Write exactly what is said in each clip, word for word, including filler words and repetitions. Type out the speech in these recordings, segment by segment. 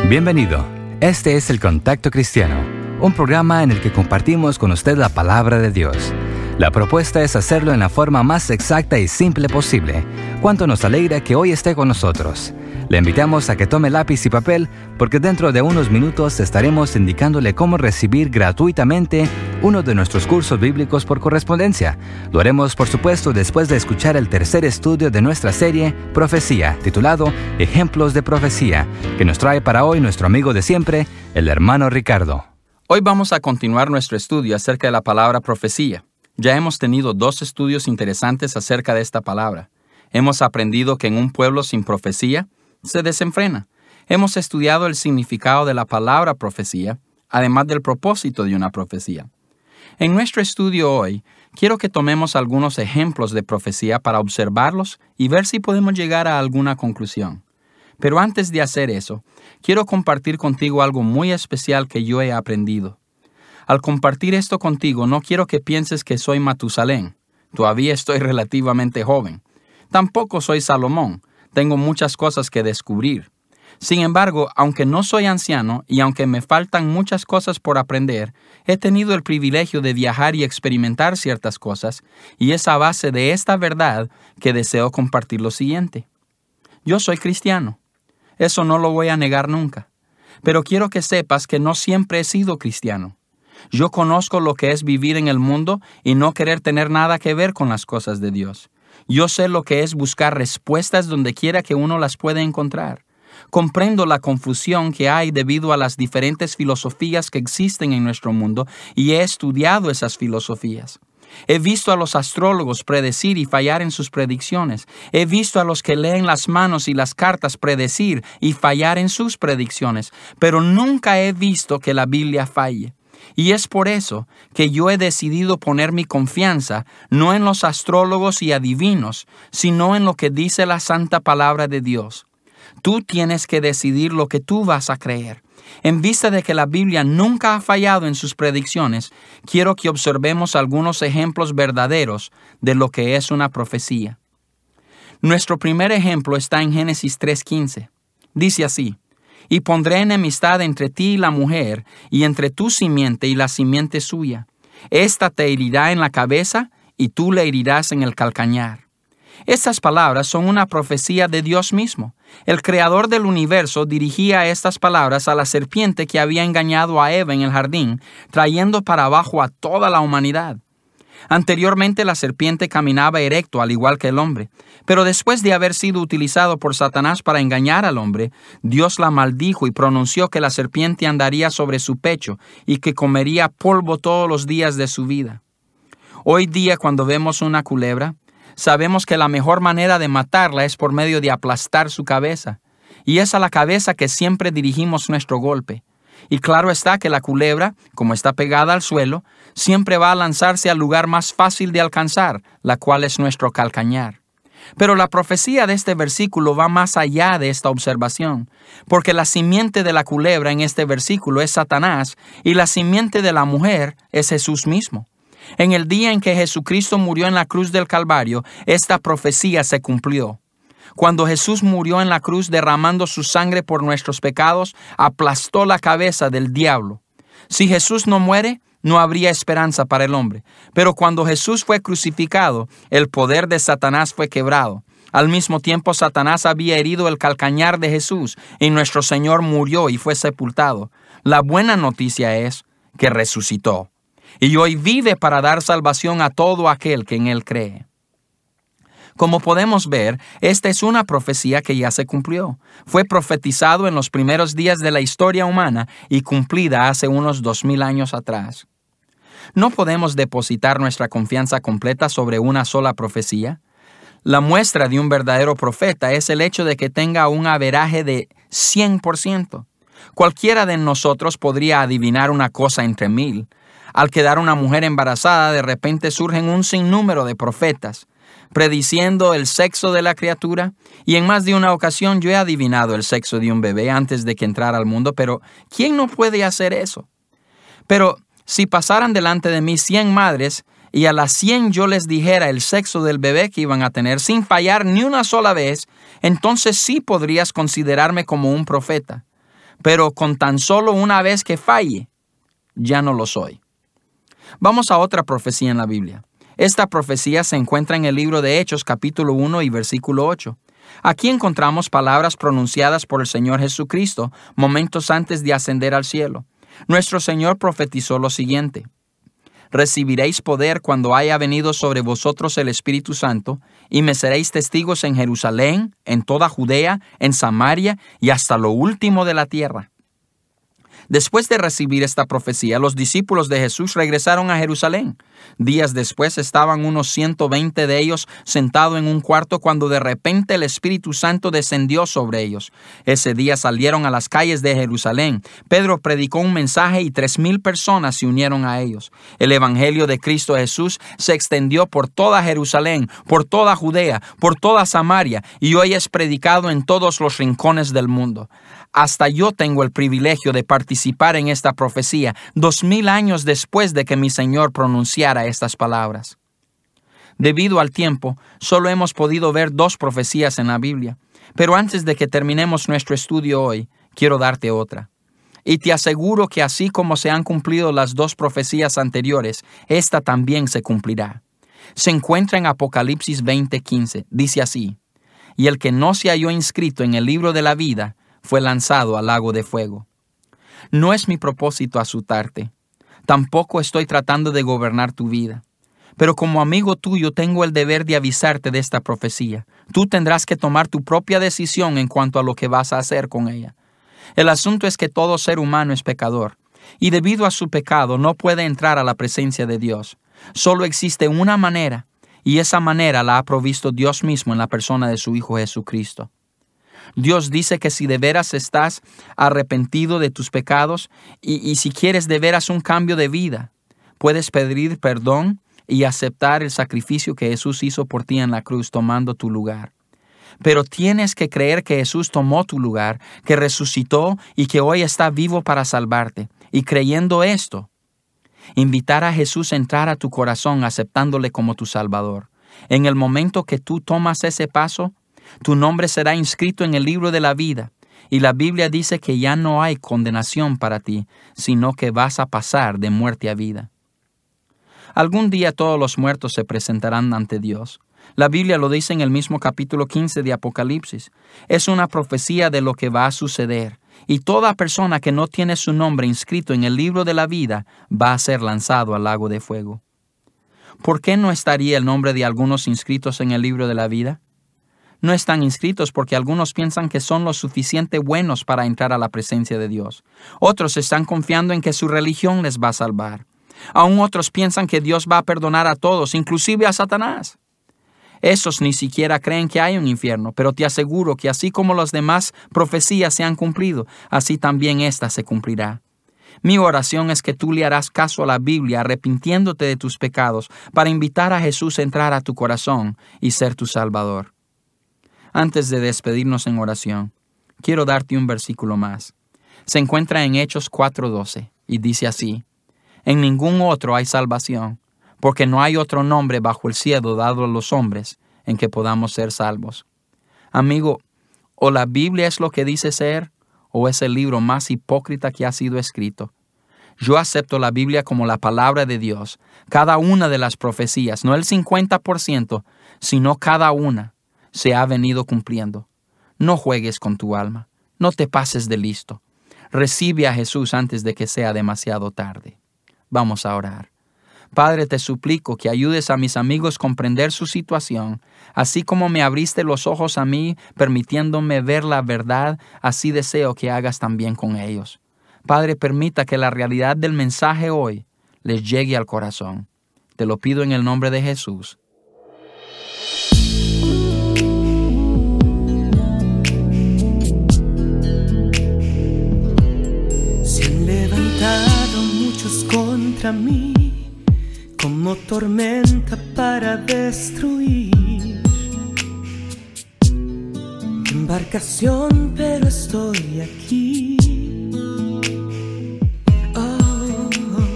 Bienvenido. Este es El Contacto Cristiano, un programa en el que compartimos con usted la palabra de Dios. La propuesta es hacerlo en la forma más exacta y simple posible. Cuánto nos alegra que hoy esté con nosotros. Le invitamos a que tome lápiz y papel, porque dentro de unos minutos estaremos indicándole cómo recibir gratuitamente uno de nuestros cursos bíblicos por correspondencia. Lo haremos, por supuesto, después de escuchar el tercer estudio de nuestra serie Profecía, titulado Ejemplos de Profecía, que nos trae para hoy nuestro amigo de siempre, el hermano Ricardo. Hoy vamos a continuar nuestro estudio acerca de la palabra profecía. Ya hemos tenido dos estudios interesantes acerca de esta palabra. Hemos aprendido que en un pueblo sin profecía se desenfrena. Hemos estudiado el significado de la palabra profecía, además del propósito de una profecía. En nuestro estudio hoy, quiero que tomemos algunos ejemplos de profecía para observarlos y ver si podemos llegar a alguna conclusión. Pero antes de hacer eso, quiero compartir contigo algo muy especial que yo he aprendido. Al compartir esto contigo, no quiero que pienses que soy Matusalén. Todavía estoy relativamente joven. Tampoco soy Salomón. Tengo muchas cosas que descubrir. Sin embargo, aunque no soy anciano y aunque me faltan muchas cosas por aprender, he tenido el privilegio de viajar y experimentar ciertas cosas, y es a base de esta verdad que deseo compartir lo siguiente. Yo soy cristiano. Eso no lo voy a negar nunca. Pero quiero que sepas que no siempre he sido cristiano. Yo conozco lo que es vivir en el mundo y no querer tener nada que ver con las cosas de Dios. Yo sé lo que es buscar respuestas donde quiera que uno las pueda encontrar. Comprendo la confusión que hay debido a las diferentes filosofías que existen en nuestro mundo y he estudiado esas filosofías. He visto a los astrólogos predecir y fallar en sus predicciones. He visto a los que leen las manos y las cartas predecir y fallar en sus predicciones, pero nunca he visto que la Biblia falle. Y es por eso que yo he decidido poner mi confianza no en los astrólogos y adivinos, sino en lo que dice la santa palabra de Dios. Tú tienes que decidir lo que tú vas a creer. En vista de que la Biblia nunca ha fallado en sus predicciones, quiero que observemos algunos ejemplos verdaderos de lo que es una profecía. Nuestro primer ejemplo está en Génesis tres quince. Dice así: Y pondré enemistad entre ti y la mujer, y entre tu simiente y la simiente suya. Esta te herirá en la cabeza, y tú le herirás en el calcañar. Estas palabras son una profecía de Dios mismo. El creador del universo dirigía estas palabras a la serpiente que había engañado a Eva en el jardín, trayendo para abajo a toda la humanidad. Anteriormente la serpiente caminaba erecto al igual que el hombre, pero después de haber sido utilizado por Satanás para engañar al hombre, Dios la maldijo y pronunció que la serpiente andaría sobre su pecho y que comería polvo todos los días de su vida. Hoy día, cuando vemos una culebra, sabemos que la mejor manera de matarla es por medio de aplastar su cabeza, y es a la cabeza que siempre dirigimos nuestro golpe. Y claro está que la culebra, como está pegada al suelo, siempre va a lanzarse al lugar más fácil de alcanzar, la cual es nuestro calcañar. Pero la profecía de este versículo va más allá de esta observación, porque la simiente de la culebra en este versículo es Satanás y la simiente de la mujer es Jesús mismo. En el día en que Jesucristo murió en la cruz del Calvario, esta profecía se cumplió. Cuando Jesús murió en la cruz derramando su sangre por nuestros pecados, aplastó la cabeza del diablo. Si Jesús no muere, no habría esperanza para el hombre. Pero cuando Jesús fue crucificado, el poder de Satanás fue quebrado. Al mismo tiempo, Satanás había herido el calcañar de Jesús y nuestro Señor murió y fue sepultado. La buena noticia es que resucitó y hoy vive para dar salvación a todo aquel que en Él cree. Como podemos ver, esta es una profecía que ya se cumplió. Fue profetizado en los primeros días de la historia humana y cumplida hace unos dos mil años atrás. ¿No podemos depositar nuestra confianza completa sobre una sola profecía? La muestra de un verdadero profeta es el hecho de que tenga un averaje de cien por ciento. Cualquiera de nosotros podría adivinar una cosa entre mil. Al quedar una mujer embarazada, de repente surgen un sinnúmero de profetas, prediciendo el sexo de la criatura, y en más de una ocasión yo he adivinado el sexo de un bebé antes de que entrara al mundo, pero ¿quién no puede hacer eso? Pero si pasaran delante de mí cien madres, y a las cien yo les dijera el sexo del bebé que iban a tener sin fallar ni una sola vez, entonces sí podrías considerarme como un profeta. pero con tan solo una vez que falle, ya no lo soy. Vamos a otra profecía en la Biblia. Esta profecía se encuentra en el libro de Hechos, capítulo uno y versículo ocho. Aquí encontramos palabras pronunciadas por el Señor Jesucristo momentos antes de ascender al cielo. Nuestro Señor profetizó lo siguiente: recibiréis poder cuando haya venido sobre vosotros el Espíritu Santo, y me seréis testigos en Jerusalén, en toda Judea, en Samaria y hasta lo último de la tierra. Después de recibir esta profecía, los discípulos de Jesús regresaron a Jerusalén. Días después estaban unos ciento veinte de ellos sentados en un cuarto cuando de repente el Espíritu Santo descendió sobre ellos. Ese día salieron a las calles de Jerusalén. Pedro predicó un mensaje y tres mil personas se unieron a ellos. El Evangelio de Cristo Jesús se extendió por toda Jerusalén, por toda Judea, por toda Samaria, y hoy es predicado en todos los rincones del mundo. Hasta yo tengo el privilegio de participar en esta profecía dos mil años después de que mi Señor pronunciara estas palabras. Debido al tiempo, solo hemos podido ver dos profecías en la Biblia, pero antes de que terminemos nuestro estudio hoy, quiero darte otra. Y te aseguro que así como se han cumplido las dos profecías anteriores, esta también se cumplirá. Se encuentra en Apocalipsis veinte quince. Dice así: y el que no se halló inscrito en el libro de la vida fue lanzado al lago de fuego. No es mi propósito asustarte. Tampoco estoy tratando de gobernar tu vida. Pero como amigo tuyo tengo el deber de avisarte de esta profecía. Tú tendrás que tomar tu propia decisión en cuanto a lo que vas a hacer con ella. El asunto es que todo ser humano es pecador, y debido a su pecado no puede entrar a la presencia de Dios. Solo existe una manera, y esa manera la ha provisto Dios mismo en la persona de su Hijo Jesucristo. Dios dice que si de veras estás arrepentido de tus pecados y, y si quieres de veras un cambio de vida, puedes pedir perdón y aceptar el sacrificio que Jesús hizo por ti en la cruz tomando tu lugar. Pero tienes que creer que Jesús tomó tu lugar, que resucitó y que hoy está vivo para salvarte. Y creyendo esto, invitar a Jesús a entrar a tu corazón aceptándole como tu Salvador. En el momento que tú tomas ese paso, tu nombre será inscrito en el libro de la vida, y la Biblia dice que ya no hay condenación para ti, sino que vas a pasar de muerte a vida. Algún día todos los muertos se presentarán ante Dios. La Biblia lo dice en el mismo capítulo quince de Apocalipsis. Es una profecía de lo que va a suceder, y toda persona que no tiene su nombre inscrito en el libro de la vida va a ser lanzado al lago de fuego. ¿Por qué no estaría el nombre de algunos inscritos en el libro de la vida? No están inscritos porque algunos piensan que son lo suficiente buenos para entrar a la presencia de Dios. Otros están confiando en que su religión les va a salvar. Aún otros piensan que Dios va a perdonar a todos, inclusive a Satanás. Esos ni siquiera creen que hay un infierno, pero te aseguro que así como las demás profecías se han cumplido, así también esta se cumplirá. Mi oración es que tú le harás caso a la Biblia, arrepintiéndote de tus pecados, para invitar a Jesús a entrar a tu corazón y ser tu Salvador. Antes de despedirnos en oración, quiero darte un versículo más. Se encuentra en Hechos cuatro doce y dice así: en ningún otro hay salvación, porque no hay otro nombre bajo el cielo dado a los hombres en que podamos ser salvos. Amigo, o la Biblia es lo que dice ser, o es el libro más hipócrita que ha sido escrito. Yo acepto la Biblia como la palabra de Dios, cada una de las profecías, no el cincuenta por ciento, sino cada una, se ha venido cumpliendo. No juegues con tu alma, no te pases de listo. Recibe a Jesús antes de que sea demasiado tarde. Vamos a orar. Padre, te suplico que ayudes a mis amigos a comprender su situación, así como me abriste los ojos a mí, permitiéndome ver la verdad, así deseo que hagas también con ellos. Padre, permita que la realidad del mensaje hoy les llegue al corazón. Te lo pido en el nombre de Jesús. Se han levantado muchos contra mí, como tormenta para destruir mi embarcación, pero estoy aquí. Oh,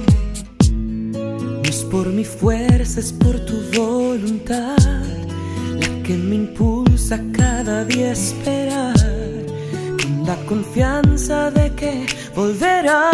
no es por mi fuerza, es por tu voluntad, la que me impulsa cada día a esperar con la confianza de que volverás.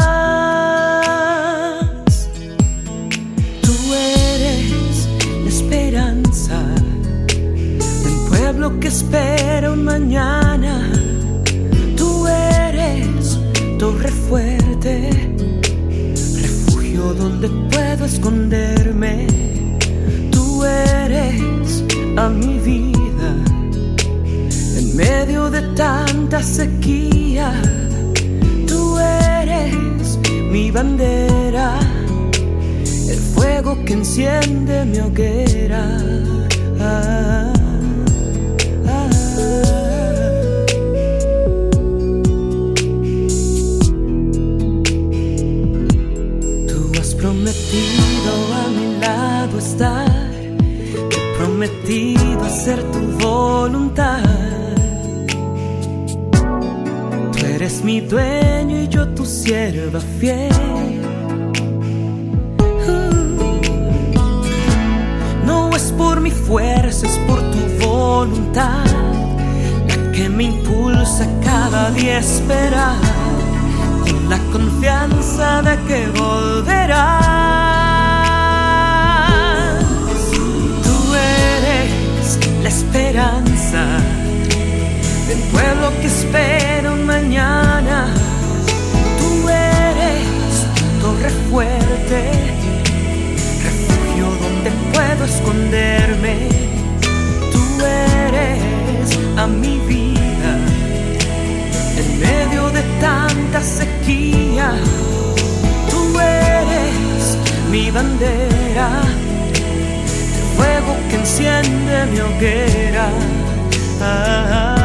Tú eres la esperanza del pueblo que espera un mañana. Tú eres torre fuerte, refugio donde puedo esconderme. Tú eres a mi vida en medio de tanta sequía. Tú eres mi bandera, el fuego que enciende mi hoguera. Ah, ah, ah. Tú has prometido a mi lado estar, he prometido hacer tu voluntad. Tú eres mi dueño y yo tu sierva fiel. Uh, no es por mi fuerza, es por tu voluntad, la que me impulsa cada día a esperar, con la confianza de que volverás. Tú eres la esperanza del pueblo que espera un mañana. Tú eres torre fuerte, refugio donde puedo esconderme. Tú eres a mi vida en medio de tanta sequía. Tú eres mi bandera, el fuego que enciende mi hoguera. Ah, ah.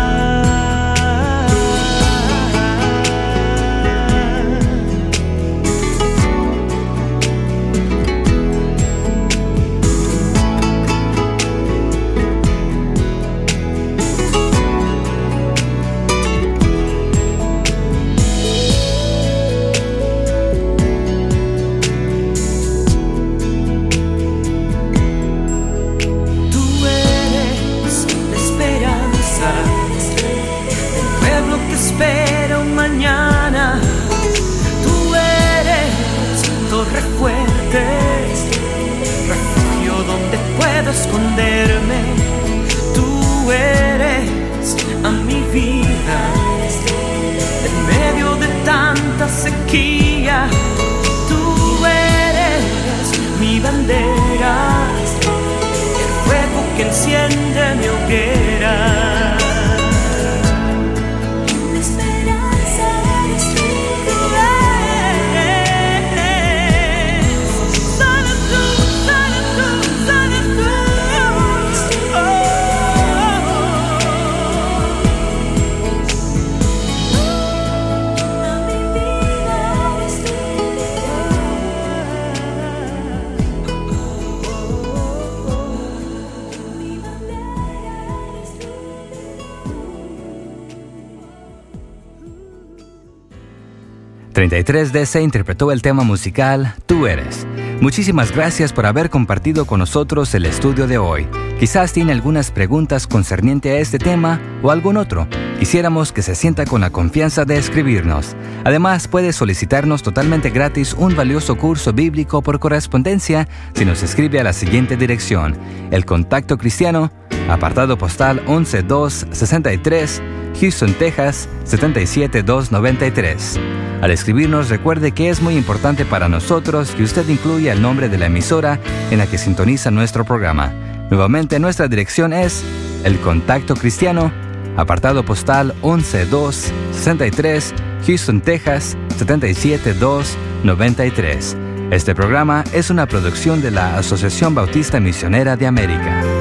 Espera un mañana. Tú eres torre fuerte, refugio donde puedo esconderme. Tú eres a mi vida en medio de tanta sequía. Tú eres mi bandera, el fuego que enciende mi hoguera. treinta y tres D C interpretó el tema musical Tú Eres. Muchísimas gracias por haber compartido con nosotros el estudio de hoy. Quizás tiene algunas preguntas concerniente a este tema o algún otro. Quisiéramos que se sienta con la confianza de escribirnos. Además, puede solicitarnos totalmente gratis un valioso curso bíblico por correspondencia si nos escribe a la siguiente dirección: El Contacto Cristiano, apartado postal once dos sesenta y tres, Houston, Texas siete siete dos nueve tres. Al escribirnos, recuerde que es muy importante para nosotros que usted incluya el nombre de la emisora en la que sintoniza nuestro programa. Nuevamente, nuestra dirección es El Contacto Cristiano, apartado postal once dos sesenta y tres, Houston, Texas siete siete dos nueve tres. Este programa es una producción de la Asociación Bautista Misionera de América.